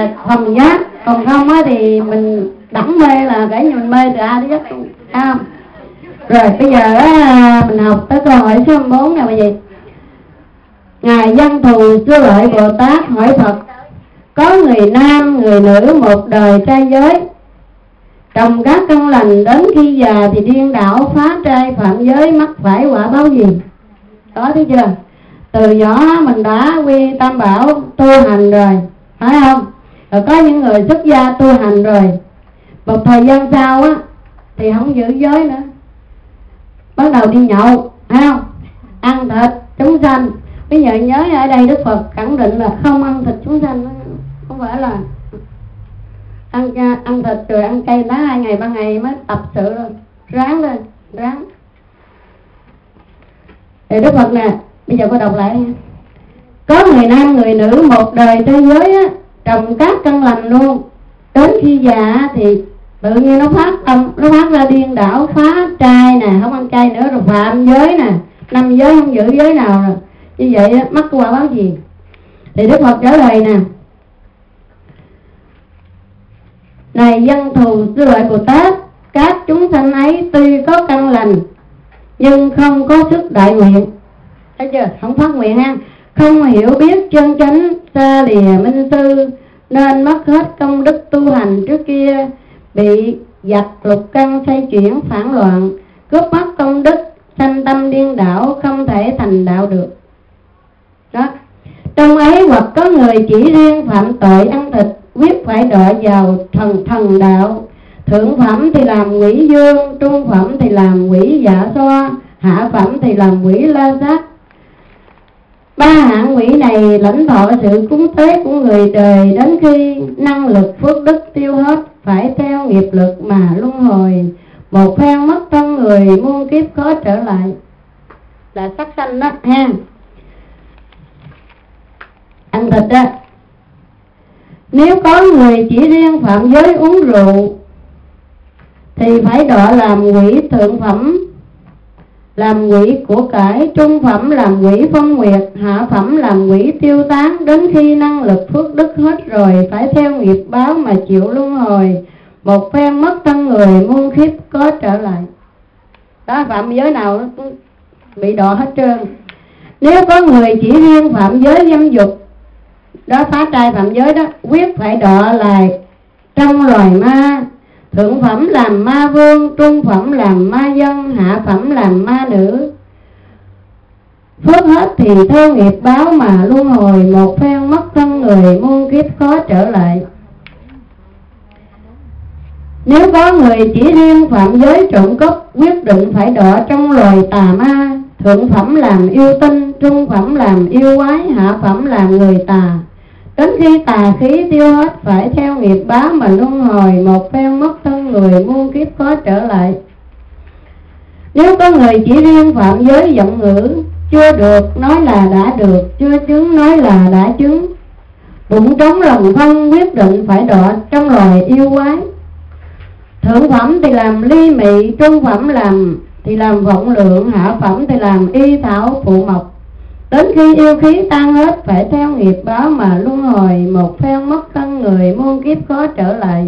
là phần giác, còn không á thì mình đẳng mê là kể như mình mê từ A tới Z luôn, thấy không? Rồi bây giờ á, mình học tới câu hỏi số 24 nè. Bởi vậy Ngài Văn Thù Sư Lợi Bồ Tát hỏi Phật: có người nam người nữ một đời trai giới, trồng các căn lành, đến khi già thì điên đảo phá trai phạm giới, mắc phải quả báo gì? Đó, thấy chưa? Từ nhỏ mình đã quy tam bảo tu hành rồi, phải không? Rồi có những người xuất gia tu hành rồi, một thời gian sau á thì không giữ giới nữa, bắt đầu đi nhậu, phải không? Ăn thịt chúng sanh. Bây giờ nhớ ở đây Đức Phật khẳng định là không ăn thịt chúng sanh, không phải là ăn thịt rồi ăn cây lá 2 ngày 3 ngày mới tập sự rồi. Ráng lên, ráng. Thì Đức Phật nè, bây giờ cô đọc lại nha. Có người nam người nữ một đời trai giới á, trồng các căn lành luôn, đến khi già thì tự nhiên nó phát ra điên đảo phá trai nè, không ăn chay nữa, rồi phạm giới nè, 5 giới không giữ giới nào rồi. Như vậy á, mắc quả báo gì? Thì Đức Phật trả lời nè: này Văn Thù Sư Lợi Bồ Tát, các chúng sanh ấy tuy có căn lành nhưng không có sức đại nguyện. Thấy chưa? Không phát nguyện ha. Không hiểu biết chân chánh, xa lìa minh sư, nên mất hết công đức tu hành trước kia, bị giặc lục căn xoay chuyển phản loạn, cướp mất công đức, sanh tâm điên đảo, không thể thành đạo được. Đó. Trong ấy hoặc có người chỉ riêng phạm tội ăn thịt, quyết phải đọa vào thần đạo. Thượng phẩm thì làm quỷ dương, trung phẩm thì làm quỷ dạ xoa, hạ phẩm thì làm quỷ la sát. 3 hạng quỷ này lãnh thọ sự cúng tế của người đời, đến khi năng lực phước đức tiêu hết, phải theo nghiệp lực mà luân hồi. Một phen mất thân người, muôn kiếp khó trở lại. Là sát sanh đó ha. Ăn thịt đó. Nếu có người chỉ riêng phạm giới uống rượu thì phải đọa làm quỷ thượng phẩm, làm quỷ của cải, trung phẩm làm quỷ phong nguyệt, hạ phẩm làm quỷ tiêu tán. Đến khi năng lực phước đức hết rồi, phải theo nghiệp báo mà chịu luân hồi. Một phen mất thân người, muôn kiếp có trở lại. Đó, phạm giới nào nó cũng bị đọa hết trơn. Nếu có người chỉ riêng phạm giới dâm dục, đó phá trai phạm giới đó, quyết phải đọa lại trong loài ma. Thượng phẩm làm ma vương, trung phẩm làm ma dân, hạ phẩm làm ma nữ. Phước hết thì theo nghiệp báo mà luân hồi. Một phen mất thân người, muôn kiếp khó trở lại. Nếu có người chỉ riêng phạm giới trộm cắp, quyết định phải đọa trong loài tà ma. Thượng phẩm làm yêu tinh, trung phẩm làm yêu quái, hạ phẩm làm người tà. Đến khi tà khí tiêu hết, phải theo nghiệp báo mà luân hồi. Một phen mất thân người, muôn kiếp khó trở lại. Nếu có người chỉ riêng phạm giới vọng ngữ, chưa được nói là đã được, chưa chứng nói là đã chứng. Bụng trống lòng không, quyết định phải đọa trong loài yêu quái. Thượng phẩm thì làm ly mị, trung phẩm thì làm vọng lượng, hạ phẩm thì làm y thảo phụ mộc. Đến khi yêu khí tan hết, phải theo nghiệp báo mà luân hồi. Một phen mất thân người, muôn kiếp khó trở lại.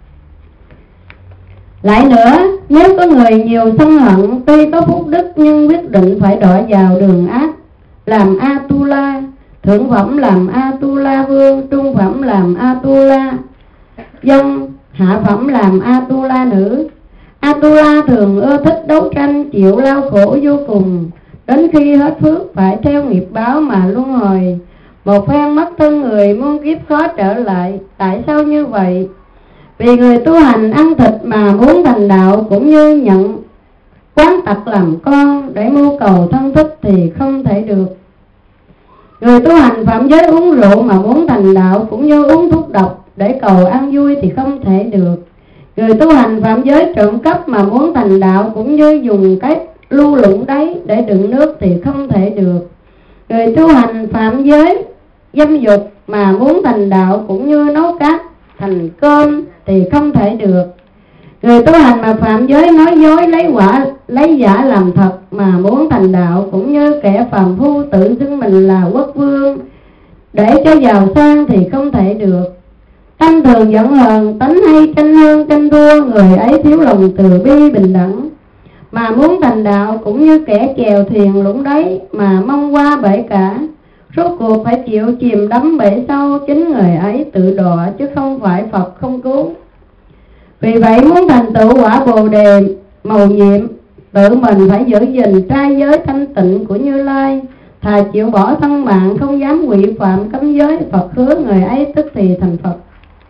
Lại nữa, nếu có người nhiều sân hận, tuy có phúc đức nhưng quyết định phải đọa vào đường ác, làm Atula. Thượng phẩm làm Atula vương, trung phẩm làm Atula dân, hạ phẩm làm Atula nữ. Atula thường ưa thích đấu tranh, chịu lao khổ vô cùng. Đến khi hết phước, phải theo nghiệp báo mà luân hồi. Một phen mất thân người, muôn kiếp khó trở lại. Tại sao như vậy? Vì người tu hành ăn thịt mà muốn thành đạo, cũng như nhận quán tặc làm con để mưu cầu thân thích thì không thể được. Người tu hành phạm giới uống rượu mà muốn thành đạo, cũng như uống thuốc độc để cầu ăn vui thì không thể được. Người tu hành phạm giới trộm cắp mà muốn thành đạo, cũng như dùng cái lưu lũng đáy để đựng nước thì không thể được. Người tu hành phạm giới dâm dục mà muốn thành đạo, cũng như nấu cát thành cơm thì không thể được. Người tu hành mà phạm giới nói dối, lấy giả làm thật mà muốn thành đạo, cũng như kẻ phàm phu tự xưng mình là quốc vương để cho giàu sang thì không thể được. Tâm thường giận hờn, tánh hay tranh hơn tranh thua, người ấy thiếu lòng từ bi bình đẳng. Mà muốn thành đạo cũng như kẻ chèo thuyền lũng đáy, mà mong qua bể cả, rốt cuộc phải chịu chìm đắm bể sâu. Chính người ấy tự đọa chứ không phải Phật không cứu. Vì vậy muốn thành tựu quả Bồ Đề mầu nhiệm, tự mình phải giữ gìn trai giới thanh tịnh của Như Lai, thà chịu bỏ thân mạng không dám quỵ phạm cấm giới. Phật hứa người ấy tức thì thành Phật.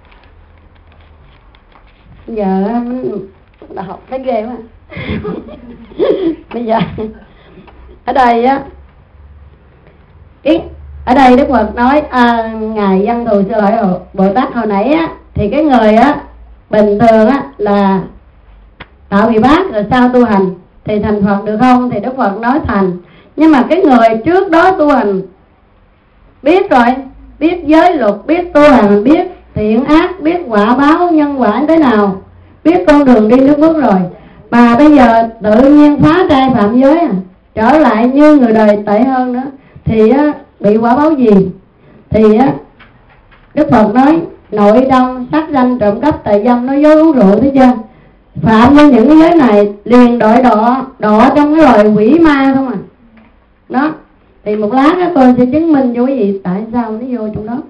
Giờ đã học thấy ghê quá. Bây giờ ở đây á, ở đây Đức Phật nói ngài Văn Thù Sư Lợi Bồ Tát hồi nãy á, thì cái người á bình thường á là tạo vị bát rồi sau tu hành thì thành Phật được không? Thì Đức Phật nói thành. Nhưng mà cái người trước đó tu hành biết rồi, biết giới luật, biết tu hành, biết thiện ác, biết quả báo nhân quả thế nào, biết con đường đi nước bước rồi, mà bây giờ tự nhiên phá trai phạm giới trở lại như người đời tệ hơn nữa thì bị quả báo gì? Thì Đức Phật nói nội đông, sát danh, trộm cắp, tà dâm, nói dối, uống rượu, thấy chưa? Phạm với những cái giới này liền đọa trong cái loài quỷ ma không à. Đó, thì một lát đó tôi sẽ chứng minh cho quý vị tại sao nó vô trong đó.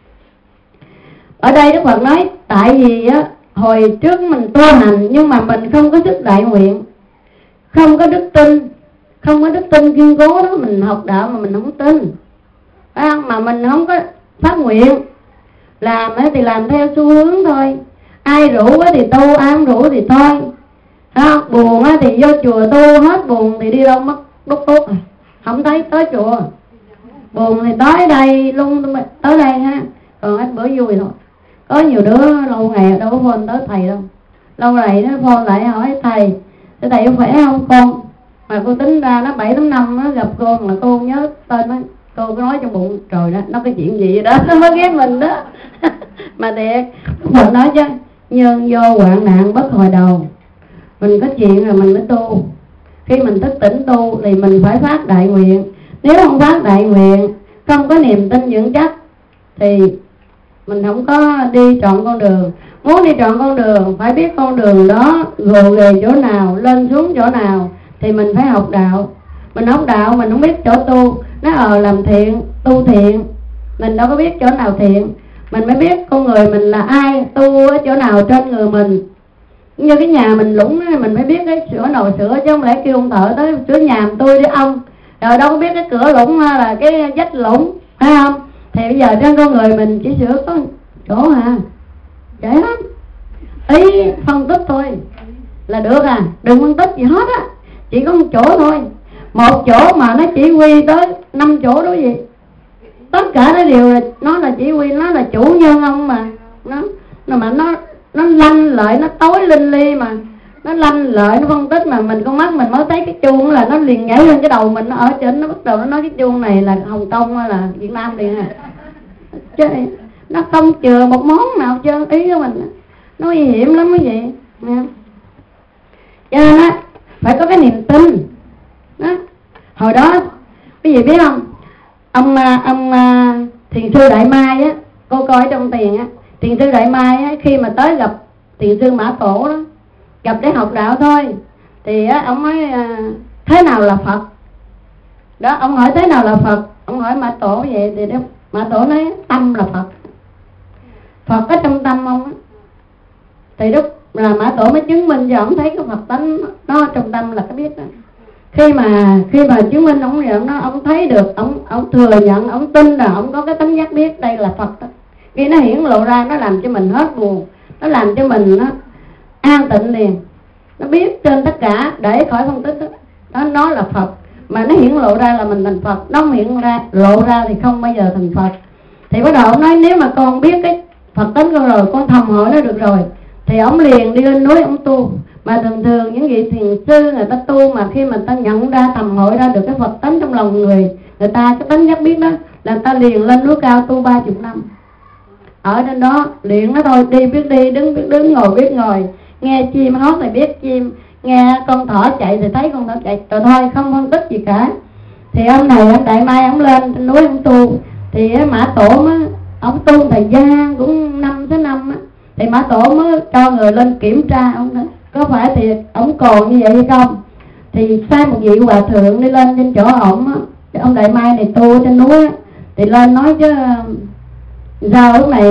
Ở đây Đức Phật nói tại vì hồi trước mình tu hành nhưng mà mình không có sức đại nguyện, không có đức tin kiên cố đó. Mình học đạo mà mình không tin, phải không? Mà mình không có phát nguyện, làm thì làm theo xu hướng thôi. Ai rủ thì tu, ai không rủ thì thôi. Buồn thì vô chùa tu, hết buồn thì đi đâu mất đốt tốt rồi, không thấy tới chùa. Buồn thì tới đây luôn, tới đây ha. Còn ít bữa vui thôi. Có nhiều đứa lâu ngày đâu có phone tới thầy đâu, lâu ngày nó phone lại hỏi thầy có khỏe không con? Mà cô tính ra nó 7-8 năm nó gặp cô mà cô không nhớ tên nó. Cô có nói trong bụng trời đó, nó có chuyện gì vậy đó, nó mới ghét mình đó. Mà thiệt, Phật nói chứ nhân vô hoạn nạn bất hồi đầu. Mình có chuyện rồi mình mới tu. Khi mình thức tỉnh tu thì mình phải phát đại nguyện. Nếu không phát đại nguyện, không có niềm tin vững chắc thì mình không có đi trọn con đường. Muốn đi trọn con đường phải biết con đường đó gồ ghề chỗ nào, lên xuống chỗ nào. Thì mình phải học đạo. Mình học đạo mình không biết chỗ tu. Nó làm thiện, tu thiện, mình đâu có biết chỗ nào thiện. Mình mới biết con người mình là ai, tu ở chỗ nào trên người mình. Như cái nhà mình lũng mình phải biết cái sửa nồi sửa, chứ không lẽ kêu ông thợ tới sửa nhà tôi đi ông, rồi đâu có biết cái cửa lũng hay là cái vách lũng, phải không? Thì bây giờ trên con người mình chỉ sửa có chỗ dễ lắm, ý phân tích thôi là được đừng phân tích gì hết chỉ có một chỗ thôi. Một chỗ mà nó chỉ huy tới 5 chỗ đó gì, tất cả nó đều là nó là chỉ huy, nó là chủ nhân ông mà nó lanh lợi, nó tối linh ly mà nó lanh lợi, nó phân tích mà mình con mắt mình mới thấy cái chuông là nó liền nhảy lên cái đầu mình, nó ở trên nó bắt đầu nó nói cái chuông này là Hồng Kông hay là Việt Nam liền chứ nó không chừa một món nào trơn. Ý của mình nó nguy hiểm lắm cái gì cho nên phải có cái niềm tin đó. Hồi đó cái gì biết không, ông thiền sư Đại Mai cô coi trong tiền thiền sư Đại Mai khi mà tới gặp thiền sư Mã Tổ đó, gặp để học đạo thôi, thì ông nói thế nào là Phật đó. Ông hỏi thế nào là Phật, ông hỏi Mã Tổ vậy thì Mã Tổ nói tâm là Phật. Phật có trong tâm ông thì lúc là Mã Tổ mới chứng minh cho ông thấy cái Phật tánh nó trong tâm là cái biết đó. Khi mà chứng minh ông thấy được, ông thừa nhận, ông tin là ông có cái tánh giác biết đây là Phật đó. Khi nó hiển lộ ra nó làm cho mình hết buồn, nó làm cho mình nó an tịnh liền, nó biết trên tất cả để khỏi phân tích đó. Nó là Phật mà nó hiển lộ ra là mình thành Phật, nó không lộ ra thì không bao giờ thành Phật. Thì bắt đầu ông nói nếu mà con biết cái Phật tánh con rồi, con thầm hỏi nó được rồi, thì ông liền đi lên núi ông tu. Mà thường những vị thiền sư người ta tu mà khi mà ta nhận ra, thầm hội ra được cái Phật tánh trong lòng người ta, cái tánh giác biết đó, là ta liền lên núi cao tu 30 năm. Ở trên đó luyện nó thôi, đi biết đi, đứng biết đứng, ngồi biết ngồi, nghe chim hót thì biết chim, nghe con thỏ chạy thì thấy con thỏ chạy, rồi thôi không phân tích gì cả. Thì ông này ông Đại Mai ông lên trên núi ông tu, thì Mã Tổ ông tu thời gian cũng 5-6 Mã Tổ mới cho người lên kiểm tra ông đó, có phải thì ông còn như vậy hay không. Thì sai một vị hòa thượng đi lên trên chỗ ổng á, ông Đại Mai này tu trên núi á, thì lên nói chứ sao lúc này